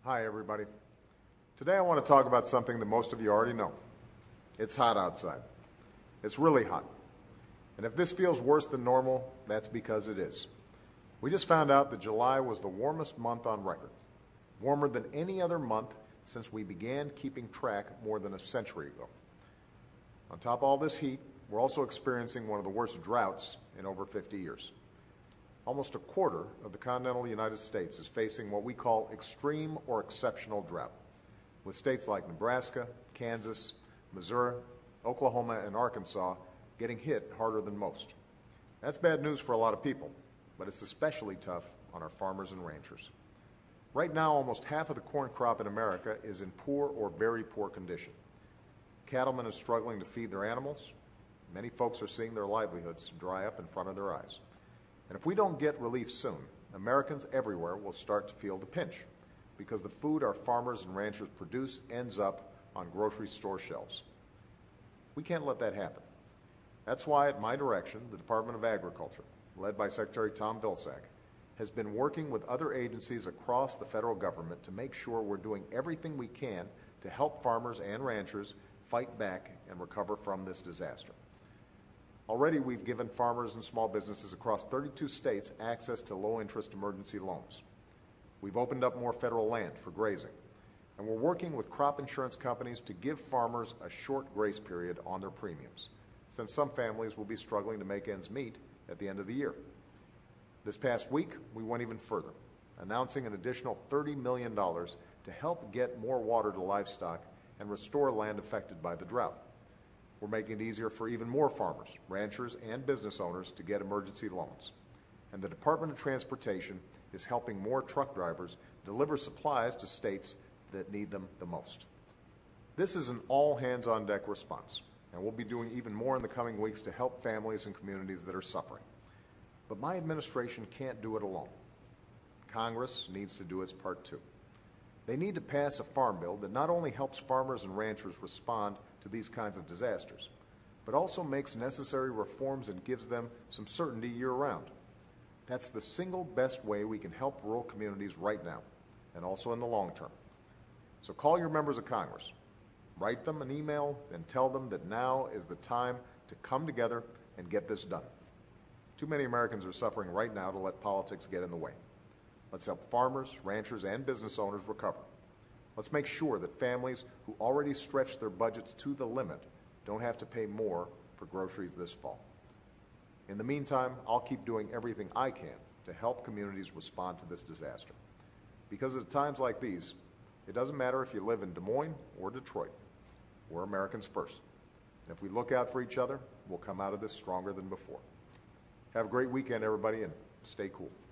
Hi, everybody. Today I want to talk about something that most of you already know. It's hot outside. It's really hot. And if this feels worse than normal, that's because it is. We just found out that July was the warmest month on record, warmer than any other month since we began keeping track more than a century ago. On top of all this heat, we're also experiencing one of the worst droughts in over 50 years. Almost a quarter of the continental United States is facing what we call extreme or exceptional drought, with states like Nebraska, Kansas, Missouri, Oklahoma, and Arkansas getting hit harder than most. That's bad news for a lot of people, but it's especially tough on our farmers and ranchers. Right now, almost half of the corn crop in America is in poor or very poor condition. Cattlemen are struggling to feed their animals. Many folks are seeing their livelihoods dry up in front of their eyes. And if we don't get relief soon, Americans everywhere will start to feel the pinch because the food our farmers and ranchers produce ends up on grocery store shelves. We can't let that happen. That's why, at my direction, the Department of Agriculture, led by Secretary Tom Vilsack, has been working with other agencies across the federal government to make sure we're doing everything we can to help farmers and ranchers fight back and recover from this disaster. Already, we've given farmers and small businesses across 32 states access to low-interest emergency loans. We've opened up more federal land for grazing, and we're working with crop insurance companies to give farmers a short grace period on their premiums, since some families will be struggling to make ends meet at the end of the year. This past week, we went even further, announcing an additional $30 million to help get more water to livestock and restore land affected by the drought. We're making it easier for even more farmers, ranchers, and business owners to get emergency loans. And the Department of Transportation is helping more truck drivers deliver supplies to states that need them the most. This is an all-hands-on-deck response, and we'll be doing even more in the coming weeks to help families and communities that are suffering. But my administration can't do it alone. Congress needs to do its part too. They need to pass a farm bill that not only helps farmers and ranchers respond to these kinds of disasters, but also makes necessary reforms and gives them some certainty year-round. That's the single best way we can help rural communities right now, and also in the long term. So call your members of Congress, write them an email, and tell them that now is the time to come together and get this done. Too many Americans are suffering right now to let politics get in the way. Let's help farmers, ranchers, and business owners recover. Let's make sure that families who already stretch their budgets to the limit don't have to pay more for groceries this fall. In the meantime, I'll keep doing everything I can to help communities respond to this disaster. Because at times like these, it doesn't matter if you live in Des Moines or Detroit. We're Americans first. And if we look out for each other, we'll come out of this stronger than before. Have a great weekend, everybody, and stay cool.